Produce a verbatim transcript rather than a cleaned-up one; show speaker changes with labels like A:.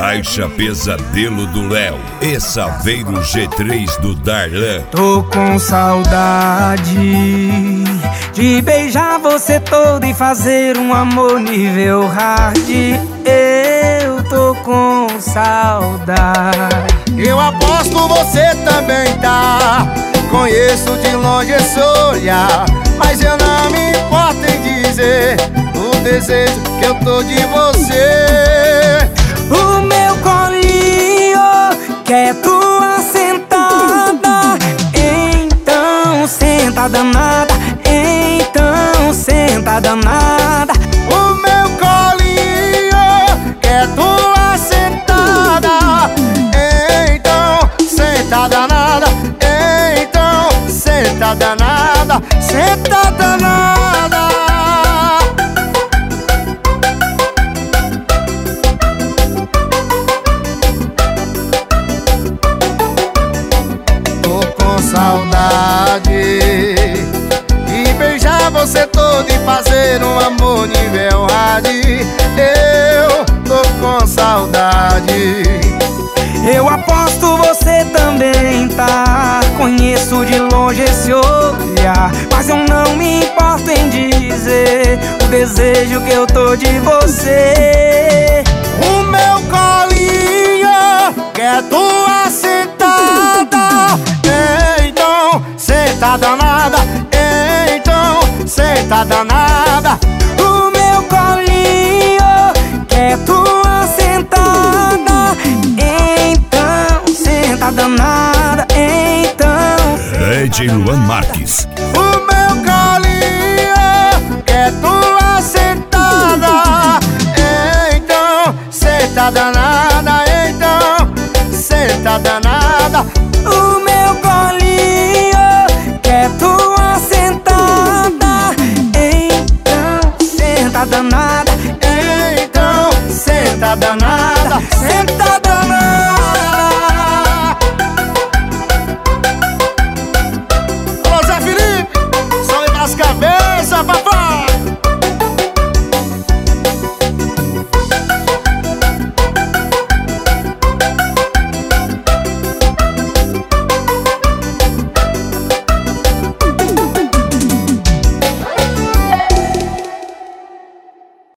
A: Faixa Pesadelo do Léo e Saveiro G três do Darlan.
B: Tô com saudade de beijar você todo e fazer um amor nível hard. Eu tô com saudade.
C: Eu aposto você também tá. Conheço de longe esse olhar, mas eu não me importo em dizer o desejo que eu tô de você.
B: O meu colinho quer tua sentada, então senta danada, então senta danada.
C: O meu colinho quer tua sentada, então senta danada, então senta danada, senta danada. Saudade de beijar você todo e fazer um amor nível hard. Eu tô com saudade.
B: Eu aposto você também tá. Conheço de longe esse olhar, mas eu não me importo em dizer o desejo que eu tô de você.
C: O meu colinho quer tua sentada, então senta danada, então senta danada.
B: O meu colinho quer tua sentada, então senta danada, então.
A: D J Luan Marques.
C: O meu colinho quer tua sentada, então senta danada, então senta danada.